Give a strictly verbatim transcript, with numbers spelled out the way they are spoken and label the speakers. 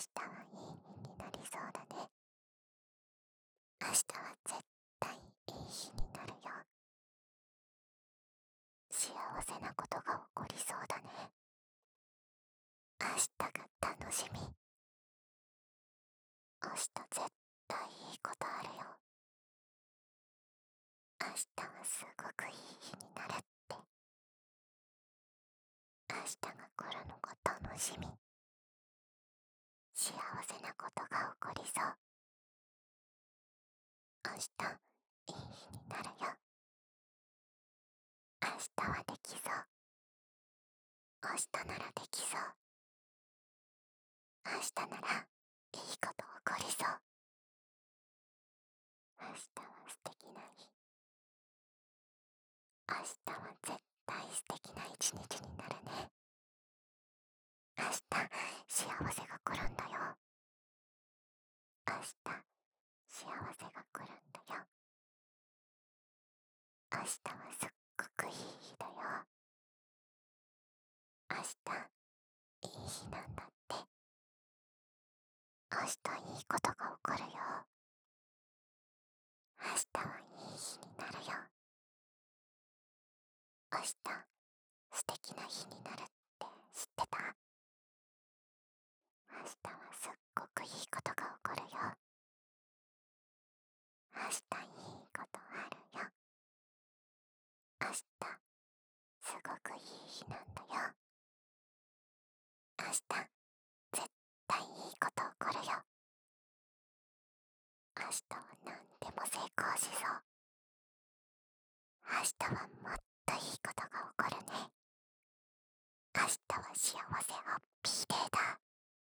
Speaker 1: 日はいい日になりそうだね。明日は絶対いい日になるよ。幸せなことが起こりそうだね。明日が楽しみ。明日絶対いいことあるよ。明日はすごくいい日になるって。明日が来るのが楽しみ。幸せなことが起こりそう。明日いい日になるよ。明日はできそう。明日ならできそう。明日ならいいこと起こりそう。明日は素敵な日。明日は絶対素敵な一日になるね。明日幸せが来るんだよ。明日幸せが来るんだよ。明日はすっごくいい日だよ。明日いい日なんだって。明日いいことが起こるよ。明日はいい日になるよ。明日素敵な日になるって知ってた？明日はすっごくいいことが起こるよ。明日いいことあるよ。明日すごくいい日なんだよ。明日絶対いいこと起こるよ。明日は何でも成功しそう。明日はもっといいことが起こるね。明日は幸せハッピーデーだ。